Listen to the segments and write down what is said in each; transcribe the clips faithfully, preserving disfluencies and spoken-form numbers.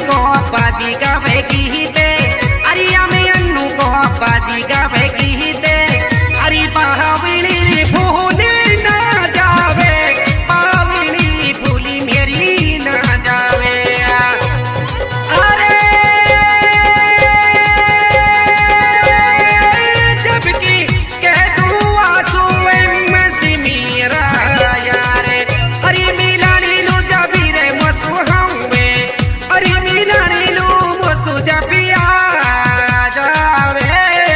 को बाजी गावे गीते, अरिया में अन्नू को बाजी गावे गीते, अरे बावली भूली ना जावे, बावली भूली मेरी ना जावे। अरे जबकि कह दूँ आंसू में से मेरा यारे, अरे मिलानी लो जबी रे मसू हूँ, अरे मिलानी लो मसू जबिया जावे।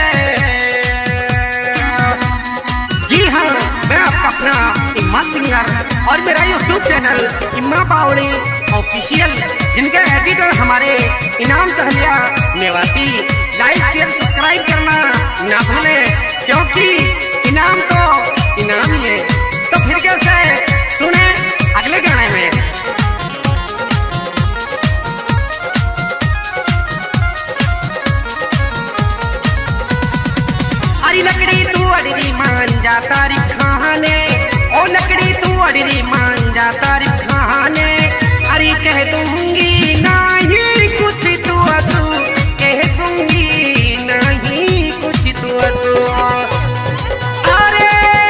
जी हाँ, मैं आपका अपना इम्मा सिंगर और मेरा YouTube channel Imma Bawdi official, जिनके एडिटर हमारे Inam Chahaliya Mewati, like share subscribe करना ना भूलें, क्योंकि इनाम तो इनाम ही है। तो फिर कैसे सुने अगले गाने में। अरे लकड़ी तू अडरी मान जा तारीफ खाने, ओ लकड़ी तू अडरी मान जा तारीफ खाने, अरे कह दूंगी नहीं कुछ तू असू, कह दूंगी नहीं कुछ तू असू। अरे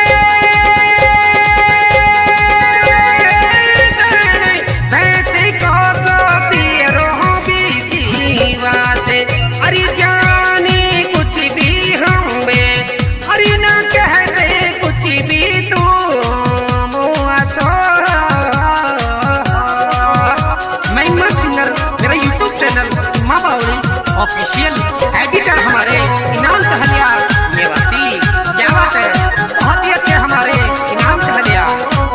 भैंसे को सोती रहो बीसी वासे, अरे जाने कुछ भी हम बे, अरे ना कहते कुछ भी तू मुआ सो। मैं इम्मा सिंगर, मेरा YouTube channel Imma Bawdi official, editor हमारे इनाम चहलिया मेवाती। क्या बात है, बहुत ही अच्छे हमारे इनाम चहलिया।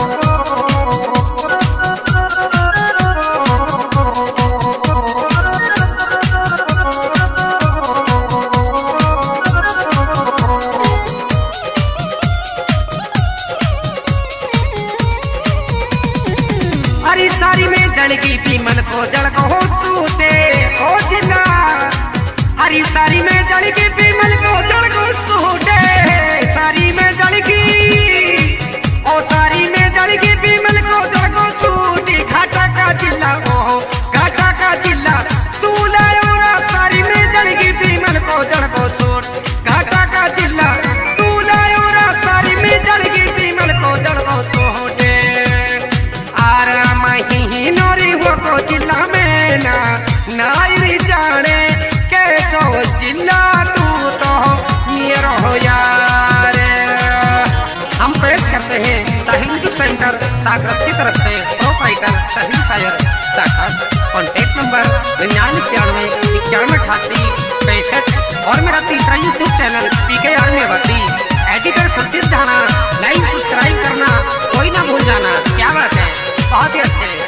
अरे सारी में जड़गी भी मन को जड़ को हो सूते हो जिला, अरे सारी में जड़गी भी मन को जड़ को सूते, सारी में जड़गी ओ सारी में जड़गी भी मन को जड़ को सूते। घाटा का जिला ओ घाटा का जिला तू लायो रा, सारी में जड़गी भी मन को जड़ को सूट। घाटा का जिला तू लायो रा, सारी में जड़गी भी मन को जड़ को सूटे। आरा महीनों रे हो को जिला में ना नाई जाने कैसो जिला तू तो मेरा हो यार। हम पेश करते हैं साहिल म्यूजिक सेंटर सागरस की तरफ से प्रोप्राइटर साहिल शायर सागरस। कॉन्टैक्ट नंबर निन्यानवे इक्यानवे इक्यानवे अठासी पैंसठ। और मेरा तीसरा यूट्यूब चैनल पी के आर मेवाती, एडिटर खुर्शीद जाना, लाइक सब्सक्राइब करना कोई ना भूल जाना। क्या बात है, बहुत ही अच्छे।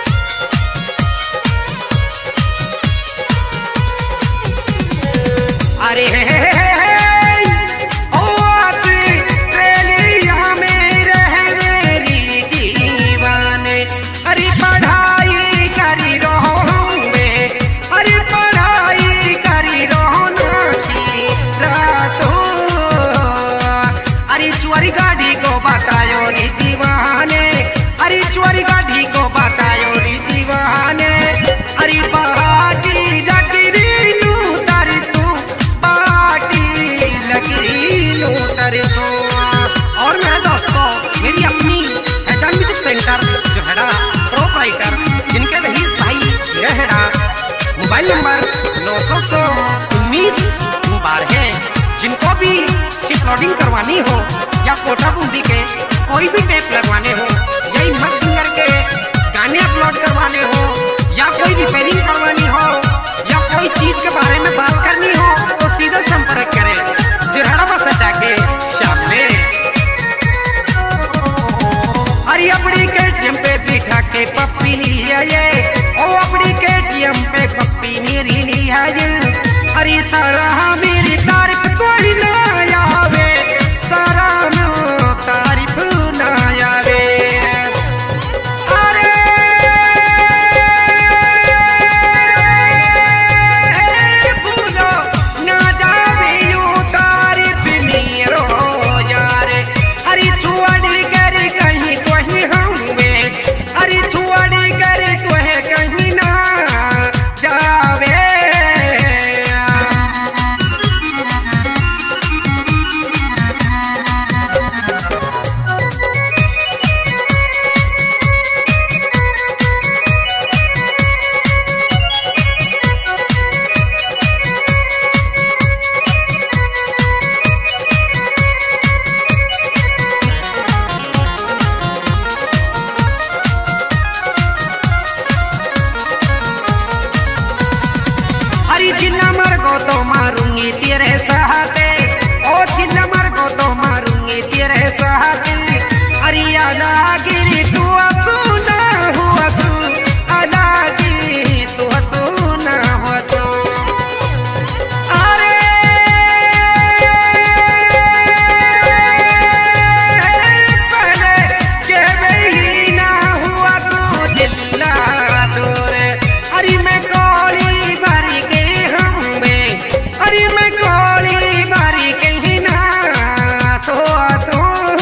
अरे हे हे हे हे ओ आसी ट्रेलिया में रह मेरी जीवन, अरे पढ़ाई करी रहो हमें, अरे पढ़ाई करी रहो नाची रातों, अरे चोरी गाड़ी को बतायो रे दीवाने, अरे चोरी गाड़ी को बतायो रे दीवाने, अरे बाटी लकड़ी लू तारी तू, बाटी लकड़ी लू तारी तू। और मेरे दोस्तों, मेरी अपनी हैदर म्यूजिक सेंटर जो है प्रोप्राइटर, जिनके रहीस भाई रहरा, मोबाइल नंबर नौ सौ सौ उन्नीस बारह है। जिनको भी चिप लोडिंग करवानी हो या कोटा बूंदी के कोई भी टेप लगवाने हो, या इम्मा सिंगर के गाने अपलोड करवाने हो, या कोई रिपेयरिंग करवानी हो, या कोई चीज के बारे में बात करनी हो, तो सीधा संपर्क करें जिरहड़ा बस अड्डा के सामने। अरे अपनी केटीएम पे बिठा के पप्पी लिया ये, ओ अपनी केटीएम पे पप्पी मेरी लिया ये, अरे सारा मेरी तारीफ कोई ना आवे, सारा नो तारीफ ना आवे। अरे भूलो ना जावे यू तारीफ मेरो यार, अरे छुआड़ी कर कहीं तो ही हम, अरे छुआड़ी कर तो है तो मारूंगी तेरे साथे, ओ चिल्ला मर को तो मारूंगी तेरे साथे। अरे अलागिरी तू सुना हुआ तू, अलागिरी तू सुना हुआ तू। अरे पहले के वही ना हुआ तू दिल्ला तोरे। अरे मैं कोली भरी के हम में, अरे मैं कोली भरी के ना सो सो।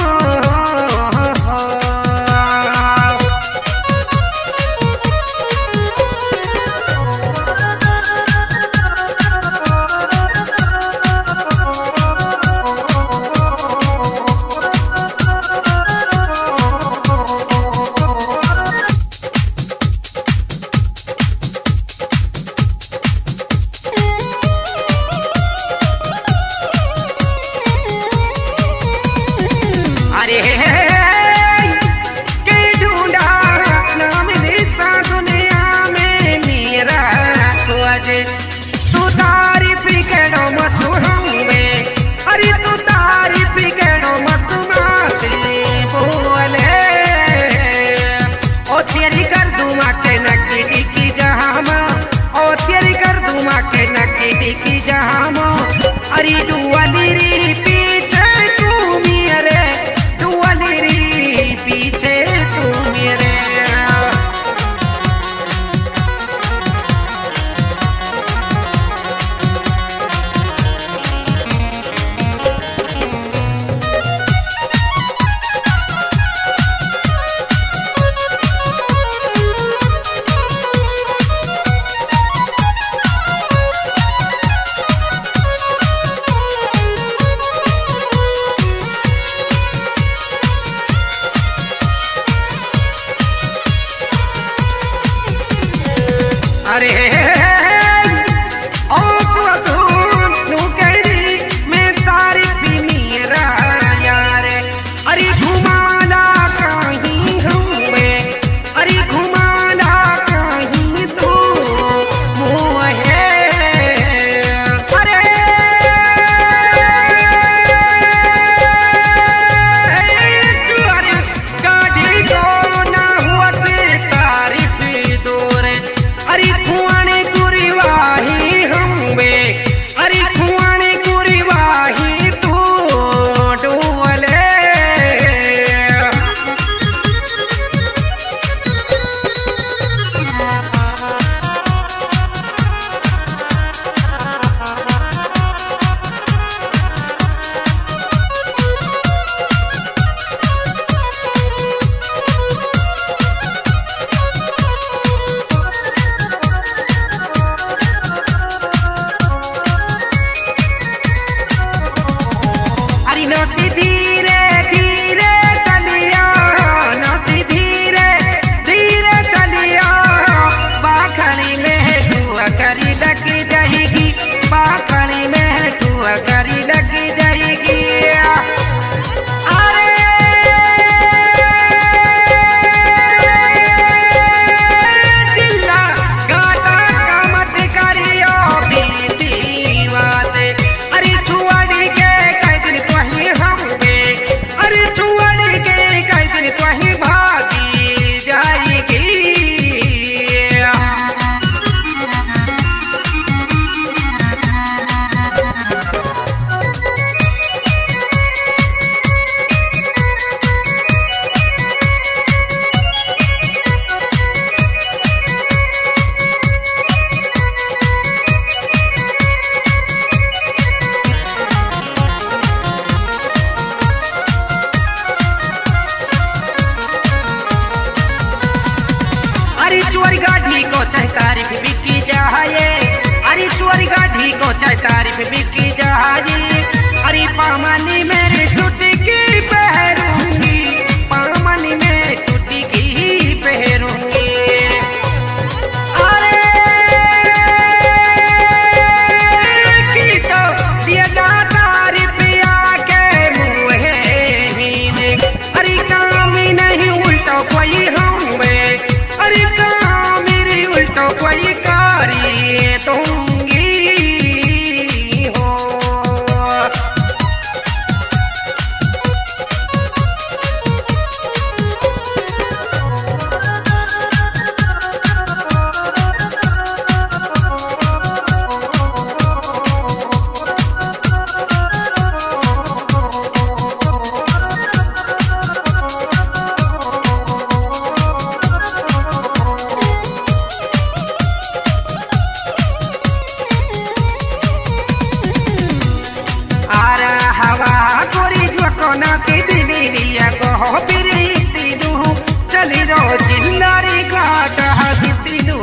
अरे के ढूंढा ना मिली सा दुनिया में मेरा खोजे, तू तारीफ करो मत हमें, अरे तू तारीफ करो मत माते बोले। ओ तेरी कर दूँ के नकी टिकी जहां, ओ तेरी कर दूँ के नकी टिकी जहां। अरे दुआली री पीछे तू मेरे, दुआली री पीछे तू मेरे। अरे ओ तू तू कहरी मैं तारीफ मेरा यार। अरे घुमाना कहीं हमें, अरे घुमाना कहीं तू मुझे। अरे गाड़ी को ना हुआ से तारीफ दूर। अरे खुआने कुरी वाही हमें, अरे खुआने कुरी वाही तू डोले। नाची धीरे धीरे चलिया, नाची धीरे धीरे चलिया। बाखड़ी में टुआ करी लगी जाएगी, बाखड़ी में टुआ करी लगी जाएगी। अरे चिल्ला गाता का मत करियो बीती वासे। अरे छुआड़ी के कैदिन तुही हमें, अरे छुआड़ी के कैदिन तुही भागी जाएगी। अरे चोरी गाड़ी को चाहे तारीफ बिकी जाए, अरे चोरी गाड़ी को चाहे तारीफ बिकी जाए। अरे पामानी मेरी चुटकी पहरूंगी, पामानी में चुटकी पहरूंगी। अरे की तो दिया जाता रुपया के मुँहे ही ने। अरे काम ही नहीं उल्टा कोई हमें, अरे काम मेरी उल्टा कोई कारी दूंगी। दीवाना से दिली रिया कहो प्रीति दू चली रो जिल्लारी घाट जितलू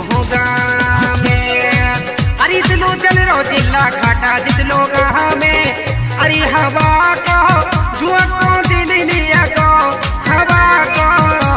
में अरे दिलो चल रो जिला घाटा जितलो में अरे हवा